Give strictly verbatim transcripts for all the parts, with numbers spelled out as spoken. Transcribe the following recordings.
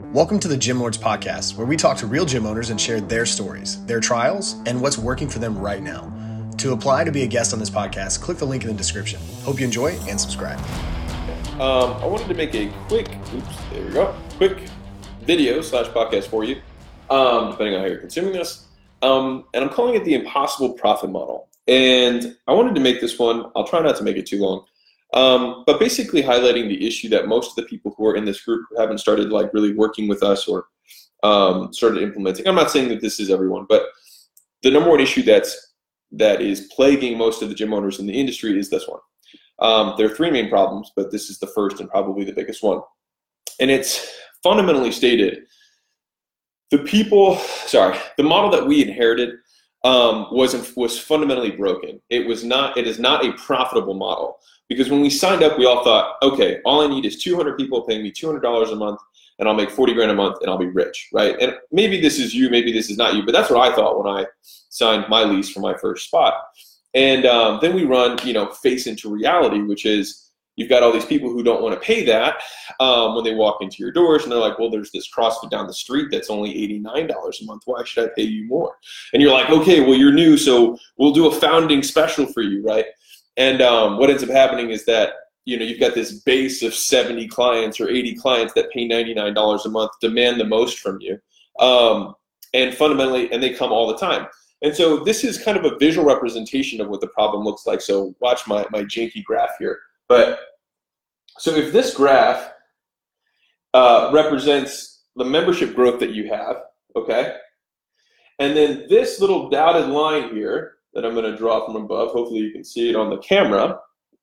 Welcome to the Gym Lords Podcast, where we talk to real gym owners and share their stories, their trials, and what's working for them right now. To apply to be a guest on this podcast, click the link in the description. Hope you enjoy and subscribe. Um, I wanted to make a quick, oops, there we go, quick video slash podcast for you, um, depending on how you're consuming this. Um, and I'm calling it the impossible profit model. And I wanted to make this one, I'll try not to make it too long, um, but basically highlighting the issue that most of the people who are in this group who haven't started like really working with us or um, started implementing. I'm not saying that this is everyone, but the number one issue that's that is plaguing most of the gym owners in the industry is this one. Um, there are three main problems, but this is the first and probably the biggest one. And it's fundamentally stated, the people, sorry, the model that we inherited um, wasn't, was fundamentally broken. It was not, it is not a profitable model, because when we signed up, we all thought, okay, all I need is two hundred people paying me two hundred dollars a month and I'll make forty grand a month and I'll be rich, right? And maybe this is you, maybe this is not you, but that's what I thought when I signed my lease for my first spot. And um, then we run, you know, face into reality, which is you've got all these people who don't want to pay that um, when they walk into your doors, and they're like, well, there's this CrossFit down the street that's only eighty-nine dollars a month. Why should I pay you more? And you're like, okay, well, you're new, so we'll do a founding special for you, right? And um, what ends up happening is that, you know, you've got this base of seventy clients or eighty clients that pay ninety-nine dollars a month, demand the most from you, um, and fundamentally, and they come all the time. And so this is kind of a visual representation of what the problem looks like. So watch my, my janky graph here. But so if this graph uh, represents the membership growth that you have, okay, and then this little dotted line here that I'm going to draw from above, hopefully you can see it on the camera,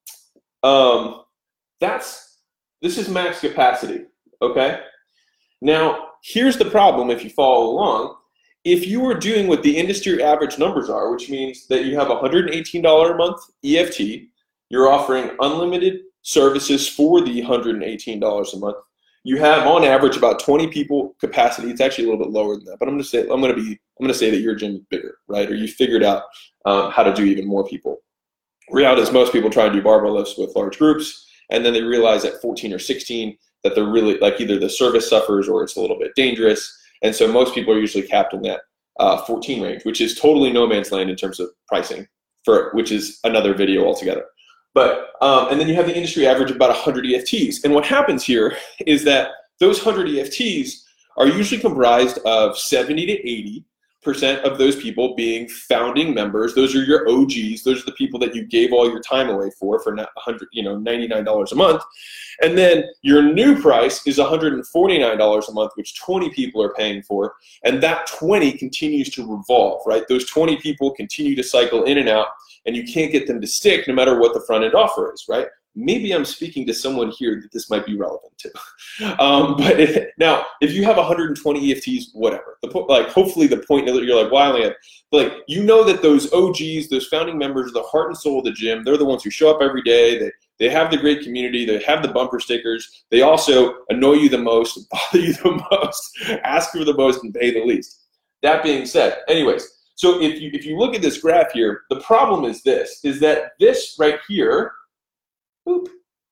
um, that's, this is max capacity, okay? Now, here's the problem if you follow along. If you are doing what the industry average numbers are, which means that you have a one hundred eighteen dollars a month E F T, you're offering unlimited services for the one hundred eighteen dollars a month. You have on average about twenty people capacity. It's actually a little bit lower than that, but I'm going to say I'm going to be I'm going to say that your gym is bigger, right? Or you figured out um, how to do even more people. Reality is most people try and do barbell lifts with large groups, and then they realize at fourteen or sixteen that they're really like either the service suffers or it's a little bit dangerous. And so most people are usually capped in that uh, fourteen range, which is totally no man's land in terms of pricing, for which is another video altogether. But um, and then you have the industry average of about one hundred E F Ts. And what happens here is that those one hundred E F Ts are usually comprised of seventy to eighty percent of those people being founding members. Those are your O Gs. Those are the people that you gave all your time away for for one hundred, you know, ninety-nine dollars a month. And then your new price is one hundred forty-nine dollars a month, which twenty people are paying for. And that twenty continues to revolve, right? Those twenty people continue to cycle in and out, and you can't get them to stick no matter what the front end offer is, right? Maybe I'm speaking to someone here that this might be relevant to. Um, but it, now, if you have one hundred twenty E F Ts, whatever. The po- like, hopefully the point that you're like, well, I only have, but like, you know that those O Gs, those founding members, are the heart and soul of the gym. They're the ones who show up every day. They they have the great community. They have the bumper stickers. They also annoy you the most, bother you the most, ask for the most, and pay the least. That being said, anyways, so if you if you look at this graph here, the problem is this, is that this right here, boop,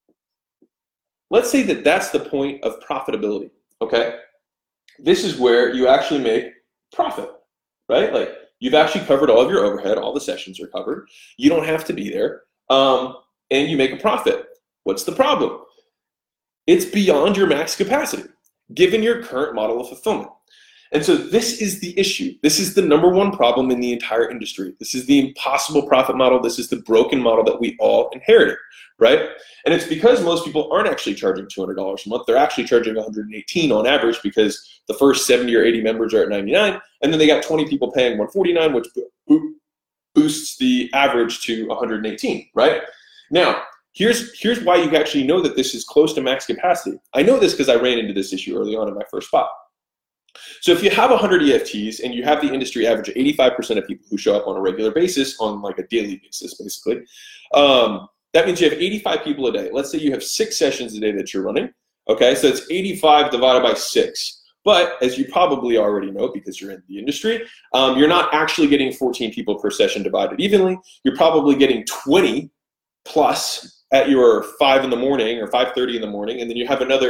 let's say that that's the point of profitability, okay? This is where you actually make profit, right? Like, you've actually covered all of your overhead, all the sessions are covered. You don't have to be there, um, and you make a profit. What's the problem? It's beyond your max capacity, given your current model of fulfillment. And so this is the issue. This is the number one problem in the entire industry. This is the impossible profit model. This is the broken model that we all inherited, right? And it's because most people aren't actually charging two hundred dollars a month. They're actually charging one hundred eighteen on average, because the first seventy or eighty members are at ninety-nine, and then they got twenty people paying one hundred forty-nine, which boosts the average to one hundred eighteen, right? Now, here's, here's why you actually know that this is close to max capacity. I know this because I ran into this issue early on in my first spot. So if you have one hundred E F Ts and you have the industry average of eighty-five percent of people who show up on a regular basis, on like a daily basis, basically, um, that means you have eighty-five people a day. Let's say you have six sessions a day that you're running. Okay, so it's eighty-five divided by six. But as you probably already know, because you're in the industry, um, you're not actually getting fourteen people per session divided evenly. You're probably getting twenty plus at your five in the morning or five thirty in the morning, and then you have another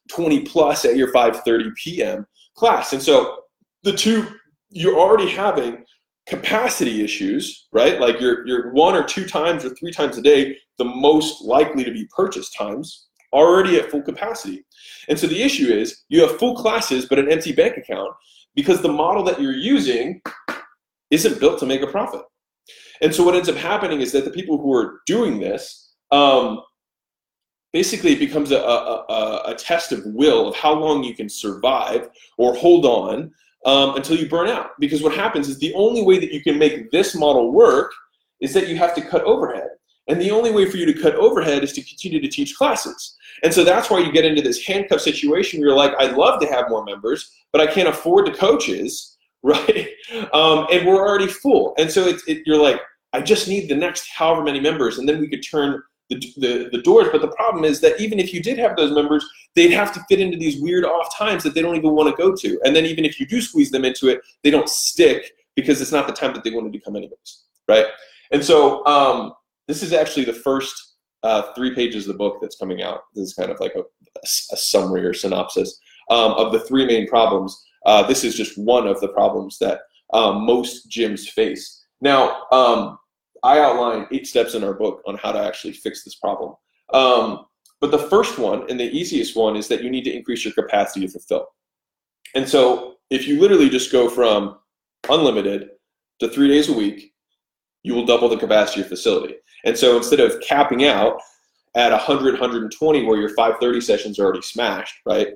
twenty plus at your five thirty p.m. class. And so the two, you're already having capacity issues, right? Like you're, you're one or two times or three times a day, the most likely to be purchase times, already at full capacity. And so the issue is you have full classes but an empty bank account because the model that you're using isn't built to make a profit. And so what ends up happening is that the people who are doing this, um, basically it becomes a, a, a, a test of will of how long you can survive or hold on um, until you burn out. Because what happens is the only way that you can make this model work is that you have to cut overhead. And the only way for you to cut overhead is to continue to teach classes. And so that's why you get into this handcuff situation where you're like, I'd love to have more members, but I can't afford the coaches, right? Um, and we're already full. And so it's, it, you're like, I just need the next however many members, and then we could turn the, the, the doors. But the problem is that even if you did have those members, they'd have to fit into these weird off times that they don't even want to go to. And then even if you do squeeze them into it, they don't stick because it's not the time that they wanted to come anyways, right? And so um, this is actually the first uh, three pages of the book that's coming out. This is kind of like a, a summary or synopsis um, of the three main problems. Uh, this is just one of the problems that um, most gyms face. Now, um, I outline eight steps in our book on how to actually fix this problem. Um, but the first one and the easiest one is that you need to increase your capacity to fulfill. And so if you literally just go from unlimited to three days a week, you will double the capacity of your facility. And so instead of capping out at one hundred, one hundred twenty where your five thirty sessions are already smashed, right?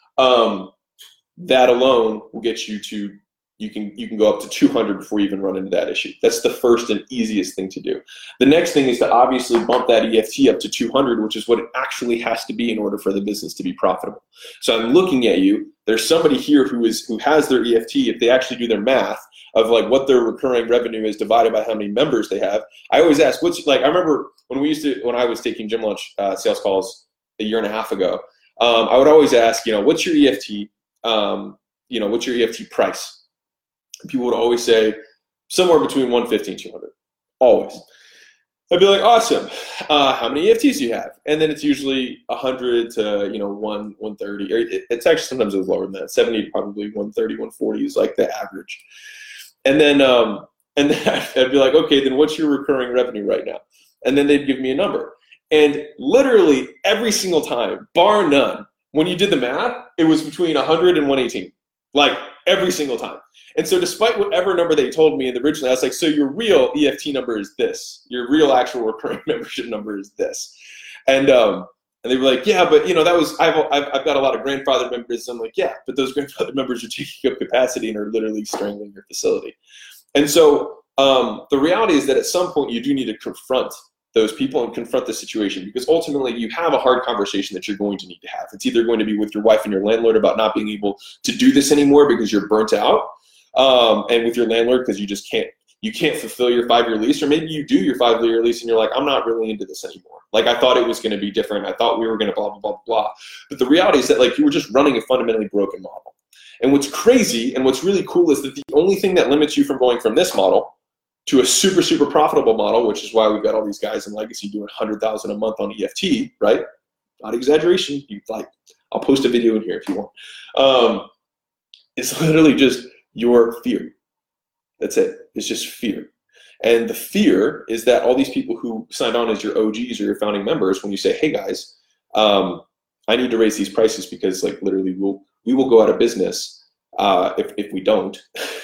Um, that alone will get you to You can you can go up to two hundred before you even run into that issue. That's the first and easiest thing to do. The next thing is to obviously bump that E F T up to two hundred, which is what it actually has to be in order for the business to be profitable. So I'm looking at you. There's somebody here who is who has their E F T. If they actually do their math of like what their recurring revenue is divided by how many members they have, I always ask, what's like? I remember when we used to when I was taking Gym Launch uh, sales calls a year and a half ago. Um, I would always ask, you know, what's your E F T? Um, you know, what's your E F T price? People would always say somewhere between one fifty and two hundred, always. I'd be like, awesome. Uh, how many E F Ts do you have? And then it's usually one hundred to, you know, one, one thirty. Or it, it's actually sometimes it's lower than that. seventy, probably one thirty, one forty is like the average. And then, um, and then I'd be like, okay, then what's your recurring revenue right now? And then they'd give me a number. And literally every single time, bar none, when you did the math, it was between one hundred and one eighteen. Like every single time. And so despite whatever number they told me in the original, I was like, so your real E F T number is this. Your real actual recurring membership number is this. And um, and they were like, yeah, but you know, that was, I've, I've, I've got a lot of grandfather members. I'm like, yeah, but those grandfather members are taking up capacity and are literally strangling your facility. And so um, the reality is that at some point you do need to confront those people and confront the situation, because ultimately you have a hard conversation that you're going to need to have. It's either going to be with your wife and your landlord about not being able to do this anymore because you're burnt out, um, and with your landlord because you just can't you can't fulfill your five-year lease, or maybe you do your five-year lease and you're like, I'm not really into this anymore. Like I thought it was going to be different. I thought we were going to blah, blah, blah, blah. But the reality is that like you were just running a fundamentally broken model. And what's crazy and what's really cool is that the only thing that limits you from going from this model to a super, super profitable model, which is why we've got all these guys in Legacy doing one hundred thousand dollars a month on E F T, right? Not exaggeration. You like, I'll post a video in here if you want. Um, it's literally just your fear. That's it. It's just fear. And the fear is that all these people who signed on as your O Gs or your founding members, when you say, hey guys, um, I need to raise these prices because like literally we'll, we will go out of business uh, if, if we don't,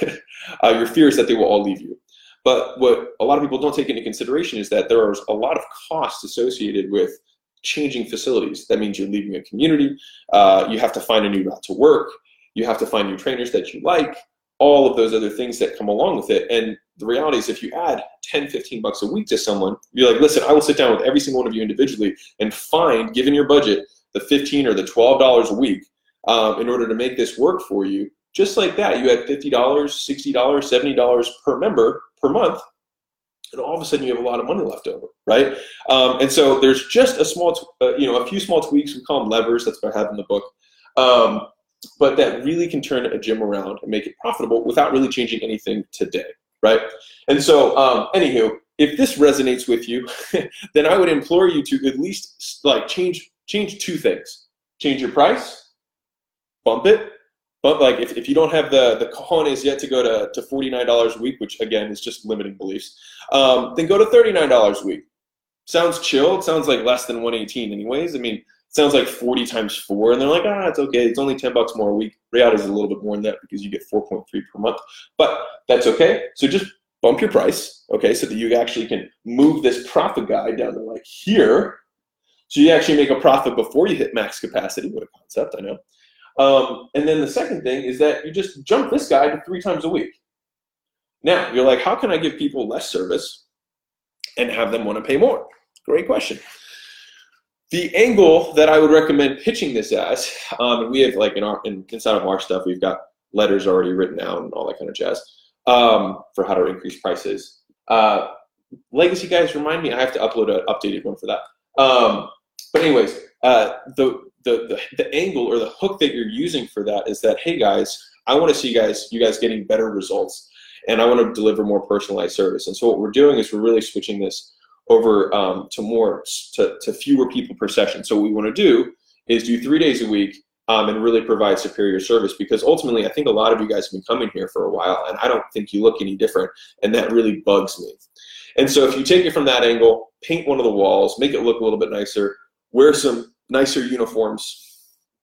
uh, your fear is that they will all leave you. But what a lot of people don't take into consideration is that there is a lot of costs associated with changing facilities. That means you're leaving a community. Uh, you have to find a new route to work. You have to find new trainers that you like, all of those other things that come along with it. And the reality is if you add ten, fifteen bucks a week to someone, you're like, listen, I will sit down with every single one of you individually and find, given your budget, the fifteen or the twelve dollars a week um, in order to make this work for you. Just like that, you had fifty dollars, sixty dollars, seventy dollars per member per month, and all of a sudden you have a lot of money left over, right? Um, and so there's just a small, uh, you know, a few small tweaks. We call them levers. That's what I have in the book. Um, but that really can turn a gym around and make it profitable without really changing anything today, right? And so, um, anywho, if this resonates with you, then I would implore you to at least like change change two things. change your price, bump it. But like if, if you don't have the, the cojones yet to go to, to forty-nine dollars a week, which again is just limiting beliefs, um, then go to thirty-nine dollars a week. Sounds chill. It sounds like less than one eighteen anyways. I mean, it sounds like forty times four, and they're like, ah, it's okay. It's only ten bucks more a week. Reality is a little bit more than that because you get four point three per month, but that's okay. So just bump your price, okay, so that you actually can move this profit guide down to like here. So you actually make a profit before you hit max capacity. What a concept, I know. Um, and then the second thing is that you just jump this guy to three times a week. Now, you're like, how can I give people less service and have them want to pay more? Great question. The angle that I would recommend pitching this as, um, and we have like in our in, inside of our stuff, we've got letters already written out and all that kind of jazz um, for how to increase prices. Uh, Legacy guys, remind me, I have to upload an updated one for that. Um, but anyways, uh, the The, the, the angle or the hook that you're using for that is that, hey guys, I want to see guys, you guys getting better results, and I want to deliver more personalized service. And so what we're doing is we're really switching this over um, to more, to, to fewer people per session. So what we want to do is do three days a week um, and really provide superior service, because ultimately I think a lot of you guys have been coming here for a while and I don't think you look any different, and that really bugs me. And so if you take it from that angle, paint one of the walls, make it look a little bit nicer, wear some nicer uniforms,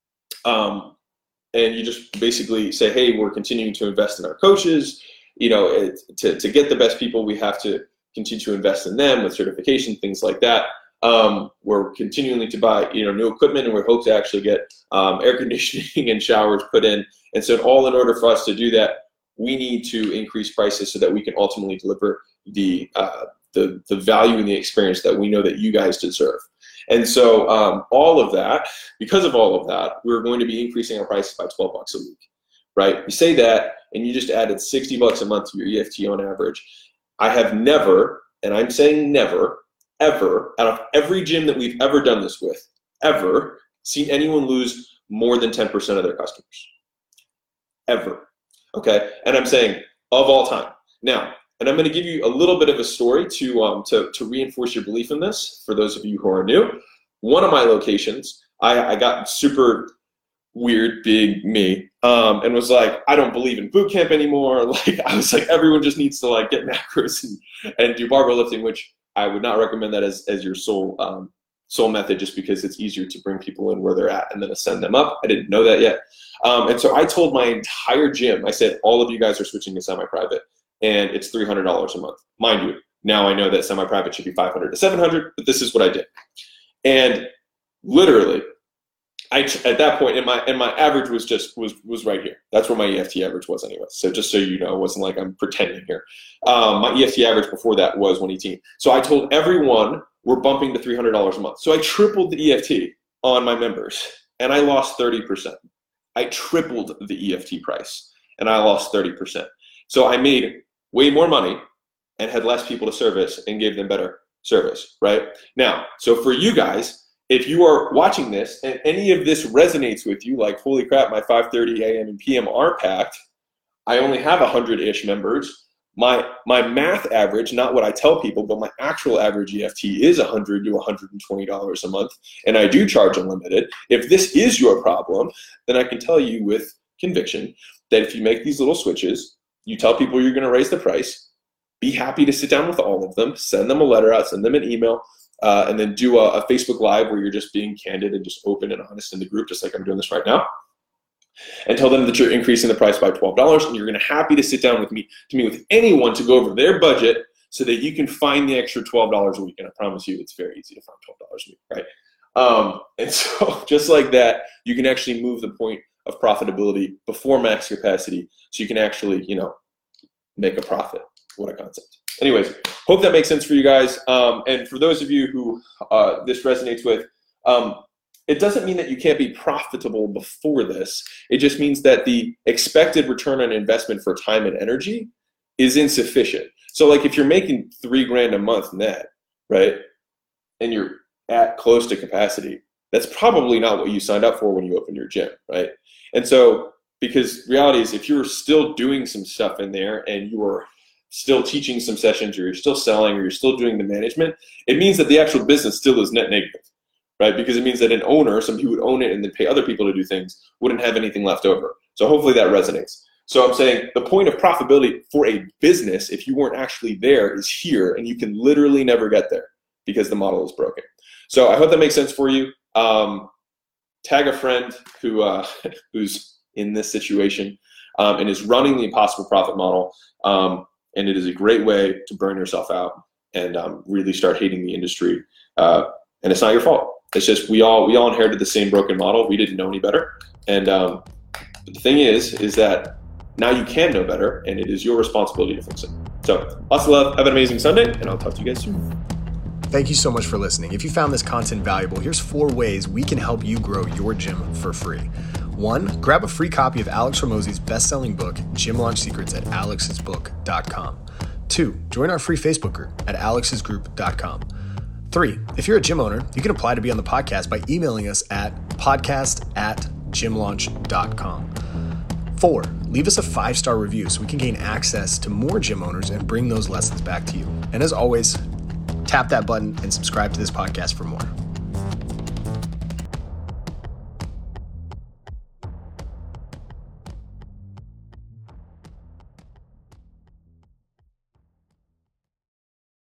um, and you just basically say, hey, we're continuing to invest in our coaches. You know, it, to, to get the best people, we have to continue to invest in them with certification, things like that. Um, we're continuing to buy, you know, new equipment, and we hope to actually get um, air conditioning and showers put in. And so all in order for us to do that, we need to increase prices so that we can ultimately deliver the, uh, the, the value and the experience that we know that you guys deserve. And so um, all of that, because of all of that, we're going to be increasing our prices by twelve bucks a week, right? You say that, and you just added sixty bucks a month to your E F T on average. I have never, and I'm saying never, ever, out of every gym that we've ever done this with, ever seen anyone lose more than ten percent of their customers. Ever, okay? And I'm saying of all time. Now, and I'm going to give you a little bit of a story to, um, to, to reinforce your belief in this for those of you who are new. One of my locations, I, I got super weird, big me, um, and was like, I don't believe in boot camp anymore. Like, I was like, everyone just needs to like get macros and, and do barbell lifting, which I would not recommend that as, as your sole, um, sole method, just because it's easier to bring people in where they're at and then ascend them up. I didn't know that yet. Um, and so I told my entire gym, I said, all of you guys are switching to semi-private, and it's three hundred dollars a month. Mind you, now I know that semi-private should be five hundred to seven hundred, but this is what I did. And literally, I at that point, and my and my average was just was was right here. That's where my E F T average was anyway. So just so you know, it wasn't like I'm pretending here. Um, my E F T average before that was one eighteen. So I told everyone we're bumping to three hundred dollars a month. So I tripled the E F T on my members, and I lost thirty percent. I tripled the E F T price, and I lost thirty percent. So I made way more money and had less people to service and gave them better service, right? Now, so for you guys, if you are watching this and any of this resonates with you, like, holy crap, my five thirty a m and p m are packed, I only have one hundred-ish members. My my math average, not what I tell people, but my actual average E F T is one hundred to one hundred twenty dollars a month, and I do charge unlimited. If this is your problem, then I can tell you with conviction that if you make these little switches, you tell people you're going to raise the price, be happy to sit down with all of them, send them a letter out, send them an email, uh, and then do a, a Facebook Live where you're just being candid and just open and honest in the group, just like I'm doing this right now. And tell them that you're increasing the price by twelve dollars, and you're going to happy to sit down with me, to meet with anyone to go over their budget so that you can find the extra twelve dollars a week. And I promise you it's very easy to find twelve dollars a week, right? Um, and so just like that, you can actually move the point of profitability before max capacity, so you can actually, you know, make a profit. What a concept. Anyways, hope that makes sense for you guys. Um, and for those of you who uh, this resonates with, um, it doesn't mean that you can't be profitable before this. It just means that the expected return on investment for time and energy is insufficient. So like if you're making three grand a month net, right, and you're at close to capacity, that's probably not what you signed up for when you opened your gym, right? And so, because reality is, if you're still doing some stuff in there and you are still teaching some sessions, or you're still selling, or you're still doing the management, it means that the actual business still is net negative, right? Because it means that an owner, somebody who would own it and then pay other people to do things, wouldn't have anything left over. So hopefully that resonates. So I'm saying the point of profitability for a business, if you weren't actually there, is here, and you can literally never get there because the model is broken. So I hope that makes sense for you. Um, tag a friend who uh, who's in this situation um, and is running the impossible profit model. Um, and it is a great way to burn yourself out and um, really start hating the industry. Uh, and it's not your fault. It's just we all we all inherited the same broken model. We didn't know any better. And um, the thing is, is that now you can know better, and it is your responsibility to fix it. So lots of love. Have an amazing Sunday, and I'll talk to you guys soon. Thank you so much for listening. If you found this content valuable, here's four ways we can help you grow your gym for free. One, grab a free copy of Alex Hormozi's best-selling book, Gym Launch Secrets, at alex's book dot com. Two, join our free Facebook group at alex's group dot com. Three, if you're a gym owner, you can apply to be on the podcast by emailing us at podcast at gym launch dot com. Four, leave us a five-star review so we can gain access to more gym owners and bring those lessons back to you. And as always, tap that button and subscribe to this podcast for more.